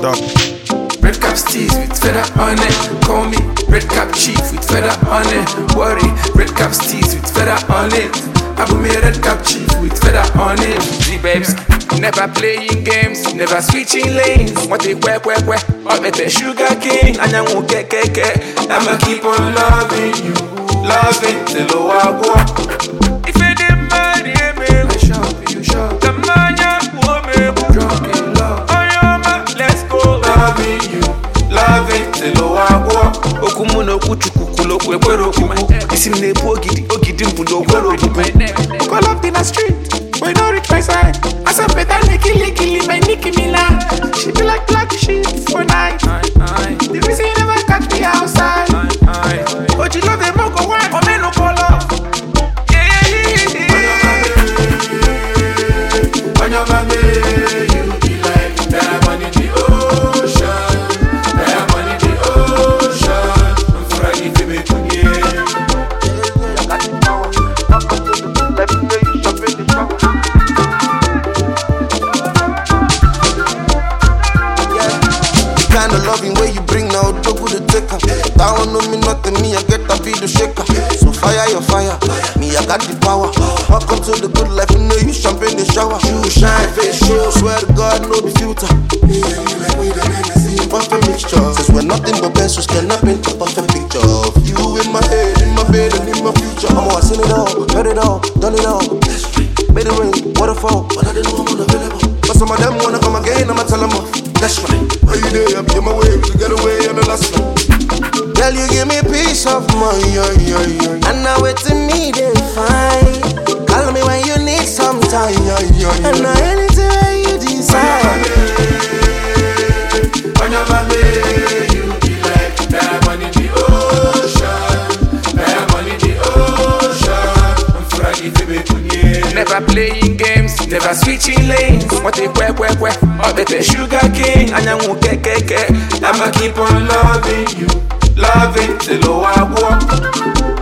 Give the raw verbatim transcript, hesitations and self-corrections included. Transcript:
Stop. Red cap steez with feather on it. Call me red cap chief with feather on it. Worry, red cap steez with feather on it. I put me red cap chief with feather on it. Z-babes, never playing games, never switching lanes. What they quack quack quack, up at the sugar king. And I won't get get get. I'ma keep on loving you, loving till I go. If you didn't marry me, I shall be you sure. The man you want me, drunk in love. Oh yeah, man, let's go. Loving you, loving till I go. Okumuno kuchukukulo kwero kuku. Isim nepo ogidi ogidi mbulo kwero kuku. Call up in the street, we don't reach my side. I said better licky licky my Nicki Minaj. She be like black sheep for night. The reason you never catch me outside. But you love them all go wine, or men no call up. Yeah, yeah, yeah. On your baby, you be like diamond in the ocean, diamond in the ocean. For I give you a kind of loving way you bring now, double the taker. That one know me nothing, me I get a beat the shaker. So fire your fire, me I got the power. Welcome to the good life, you know you champagne the shower. You shine face, show, swear to God, no be filter. Perfect mixture, since we're nothing but pencils, cannot paint a perfect picture of you in my head, in my bed, and in my future. I'm always seen it all, heard it all, done it all. Made it rain, waterfall, but I didn't know I'm unavailable. But some of them wanna come again, I'ma tell them off. That's right. Are you there? I be on my way to get away on the last one. Girl, you give me peace of mind, yeah, yeah, yeah. And now it's me, they fine. Call me when you need some time, yeah, yeah, yeah. And now anything where you decide. On your baby, you be like diamond in the ocean, diamond in the ocean. I'm for I give you a never playing games, never switching lanes. What they quack quack quack, up at the sugar king. And I won't get get get. I'ma keep on loving you, loving till I go.